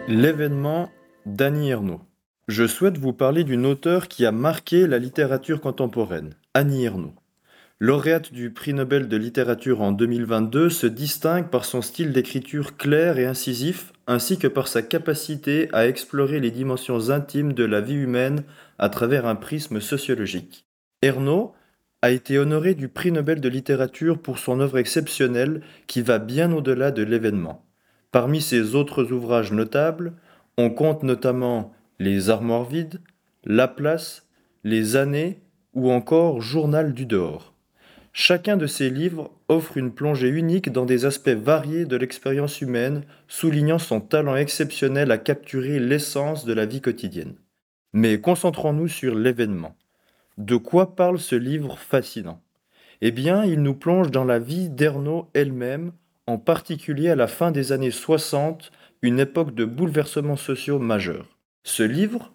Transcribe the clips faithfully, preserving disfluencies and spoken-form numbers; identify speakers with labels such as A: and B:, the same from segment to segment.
A: L'événement d'Annie Ernaux. Je souhaite vous parler d'une auteure qui a marqué la littérature contemporaine, Annie Ernaux. Lauréate du prix Nobel de littérature en deux mille vingt-deux, se distingue par son style d'écriture clair et incisif, ainsi que par sa capacité à explorer les dimensions intimes de la vie humaine à travers un prisme sociologique. Ernaux a été honorée du prix Nobel de littérature pour son œuvre exceptionnelle qui va bien au-delà de l'événement. Parmi ses autres ouvrages notables, on compte notamment Les armoires vides, La place, Les années ou encore Journal du dehors. Chacun de ces livres offre une plongée unique dans des aspects variés de l'expérience humaine, soulignant son talent exceptionnel à capturer l'essence de la vie quotidienne. Mais concentrons-nous sur l'événement. De quoi parle ce livre fascinant ? Eh bien, il nous plonge dans la vie d'Ernaux elle-même, en particulier à la fin des années soixante, une époque de bouleversements sociaux majeurs. Ce livre,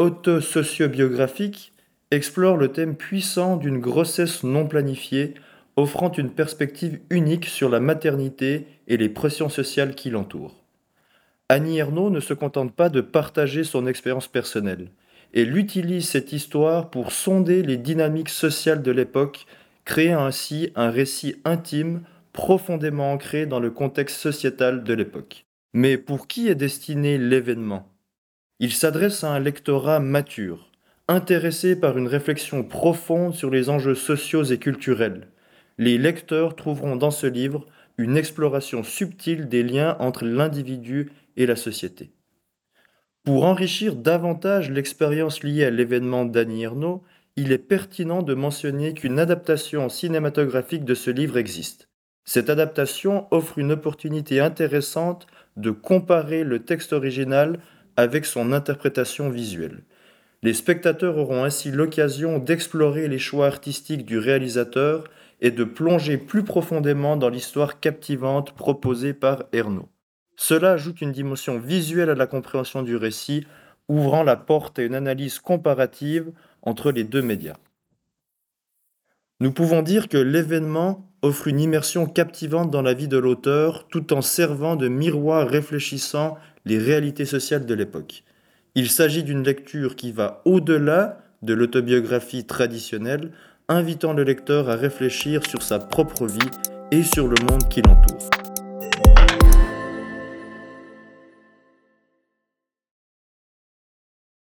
A: auto-sociobiographique, explore le thème puissant d'une grossesse non planifiée, offrant une perspective unique sur la maternité et les pressions sociales qui l'entourent. Annie Ernaux ne se contente pas de partager son expérience personnelle. Elle utilise cette histoire pour sonder les dynamiques sociales de l'époque, créant ainsi un récit intime, profondément ancré dans le contexte sociétal de l'époque. Mais pour qui est destiné l'événement ? Il s'adresse à un lectorat mature, intéressé par une réflexion profonde sur les enjeux sociaux et culturels. Les lecteurs trouveront dans ce livre une exploration subtile des liens entre l'individu et la société. Pour enrichir davantage l'expérience liée à l'événement d'Annie Ernaux, il est pertinent de mentionner qu'une adaptation cinématographique de ce livre existe. Cette adaptation offre une opportunité intéressante de comparer le texte original avec son interprétation visuelle. Les spectateurs auront ainsi l'occasion d'explorer les choix artistiques du réalisateur et de plonger plus profondément dans l'histoire captivante proposée par Ernaux. Cela ajoute une dimension visuelle à la compréhension du récit, ouvrant la porte à une analyse comparative entre les deux médias. Nous pouvons dire que l'événement offre une immersion captivante dans la vie de l'auteur, tout en servant de miroir réfléchissant les réalités sociales de l'époque. Il s'agit d'une lecture qui va au-delà de l'autobiographie traditionnelle, invitant le lecteur à réfléchir sur sa propre vie et sur le monde qui l'entoure.